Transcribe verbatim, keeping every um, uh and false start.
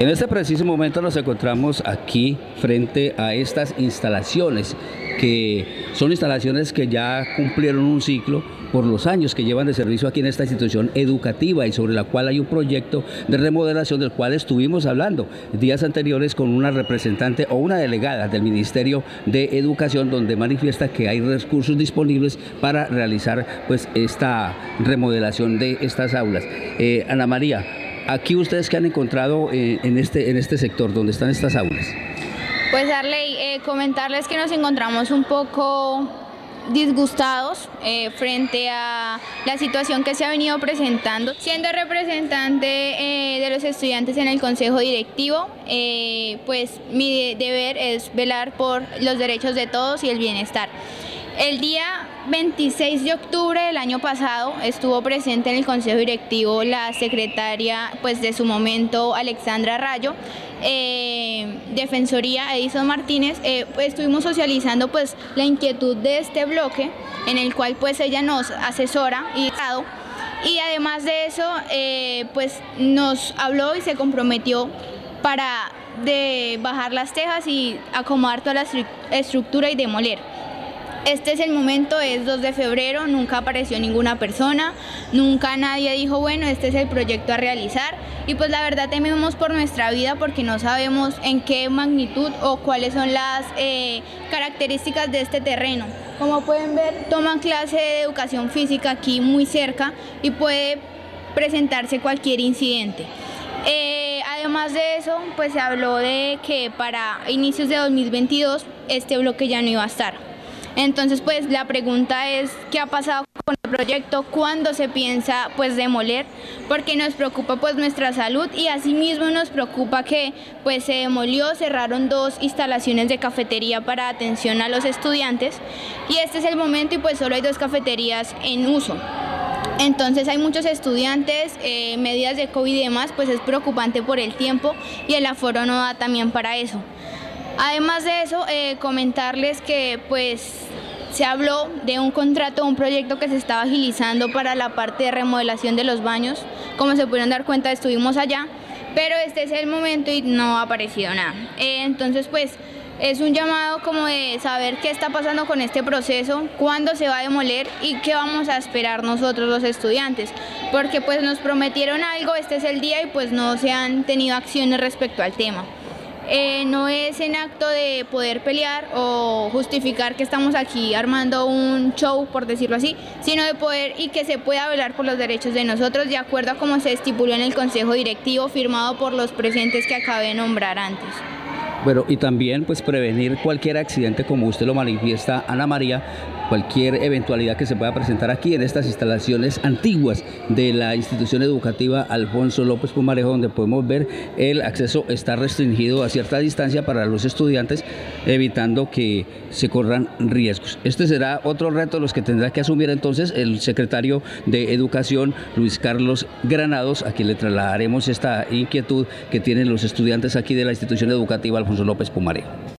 En este preciso momento nos encontramos aquí frente a estas instalaciones, que son instalaciones que ya cumplieron un ciclo por los años que llevan de servicio aquí en esta institución educativa y sobre la cual hay un proyecto de remodelación del cual estuvimos hablando días anteriores con una representante o una delegada del Ministerio de Educación, donde manifiesta que hay recursos disponibles para realizar pues esta remodelación de estas aulas. Eh, Ana María, aquí ustedes que han encontrado eh, en, este, en este sector donde están estas aulas. Pues Arley, eh, comentarles que nos encontramos un poco disgustados eh, frente a la situación que se ha venido presentando. Siendo representante eh, de los estudiantes en el Consejo Directivo, eh, pues mi de deber es velar por los derechos de todos y el bienestar. El día veintiséis de octubre del año pasado estuvo presente en el Consejo Directivo la secretaria pues, de su momento, Alexandra Rayo, eh, Defensoría Edison Martínez. Eh, pues, estuvimos socializando pues, la inquietud de este bloque, en el cual pues, ella nos asesora y, y además de eso eh, pues, nos habló y se comprometió para de bajar las tejas y acomodar toda la estructura y demoler. Este es el momento, es dos de febrero, nunca apareció ninguna persona, nunca nadie dijo, bueno, este es el proyecto a realizar, y pues la verdad tememos por nuestra vida porque no sabemos en qué magnitud o cuáles son las eh, características de este terreno. Como pueden ver, toman clase de educación física aquí muy cerca y puede presentarse cualquier incidente. Eh, además de eso, pues se habló de que para inicios de dos mil veintidós este bloque ya no iba a estar. Entonces, pues la pregunta es, ¿qué ha pasado con el proyecto? ¿Cuándo se piensa pues demoler? Porque nos preocupa pues nuestra salud y asimismo nos preocupa que pues se demolió, cerraron dos instalaciones de cafetería para atención a los estudiantes y este es el momento y pues solo hay dos cafeterías en uso. Entonces hay muchos estudiantes, eh, medidas de COVID y demás, pues es preocupante por el tiempo y el aforo no da también para eso. Además de eso, eh, comentarles que pues se habló de un contrato, un proyecto que se estaba agilizando para la parte de remodelación de los baños. Como se pudieron dar cuenta, estuvimos allá, pero este es el momento y no ha aparecido nada. Eh, entonces pues es un llamado como de saber qué está pasando con este proceso, cuándo se va a demoler y qué vamos a esperar nosotros los estudiantes, porque pues nos prometieron algo, este es el día y pues no se han tenido acciones respecto al tema. Eh, no es en acto de poder pelear o justificar que estamos aquí armando un show, por decirlo así, sino de poder y que se pueda velar por los derechos de nosotros de acuerdo a como se estipuló en el Consejo Directivo firmado por los presentes que acabé de nombrar antes. Bueno, y también pues prevenir cualquier accidente, como usted lo manifiesta, Ana María, cualquier eventualidad que se pueda presentar aquí en estas instalaciones antiguas de la institución educativa Alfonso López Pumarejo, donde podemos ver el acceso está restringido a cierta distancia para los estudiantes, evitando que se corran riesgos. Este será otro reto de los que tendrá que asumir entonces el secretario de Educación, Luis Carlos Granados, a quien le trasladaremos esta inquietud que tienen los estudiantes aquí de la institución educativa Alfonso López Pumarejo.